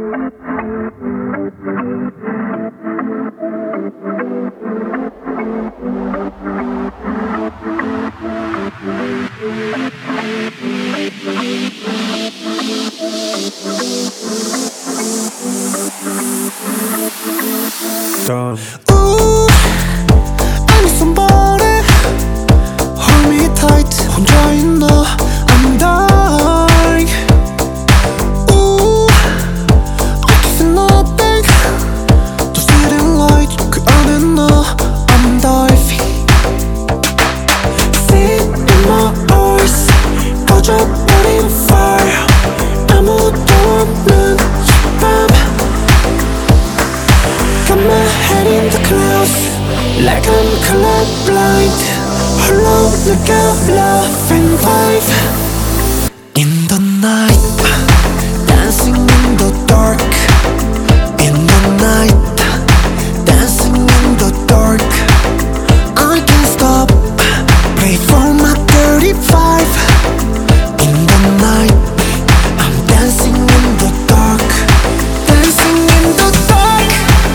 Ooh, I need somebody hold me tight. 혼자인 너 I'm dying. Ooh, I can feel nothing. The city light 그 안에 너 I'm diving. See in my eyes 꺼져버린 fire. 아무도 없는 밤. Got my head in the clouds like I'm colorblind. 홀로 느껴 love and vibe in the night, dancing in the dark. In the night, dancing in the dark. I can't stop, pray for my 35. In the night, I'm dancing in the dark. Dancing in the dark.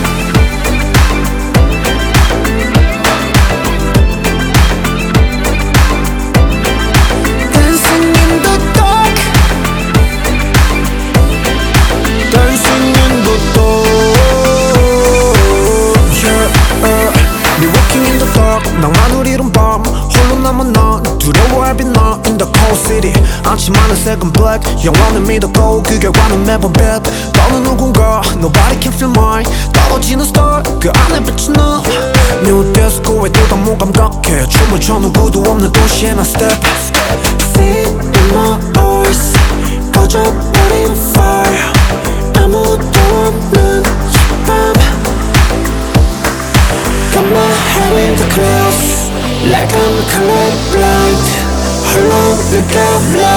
Dancing in the dark. Dancing in the dark. Yeah, me walking in the dark. 낭만을 잃은 밤 홀로 남은 나 두려워할 빛나 in the cold city. 않지만은 색은 black. 영원을 믿었고 그 결과는 매번 bad. 너는 누군가 nobody can feel mine. 떨어지는 star 그 안에 비친 너. New disco에 뚜렷한 무감각해. 춤을 춰 누구도 없는 도시에 난 step. See in my eyes 꺼져버린 fire. 아무도 없는 밤. Got my head in the clouds like I'm colorblind. 홀로 느껴 love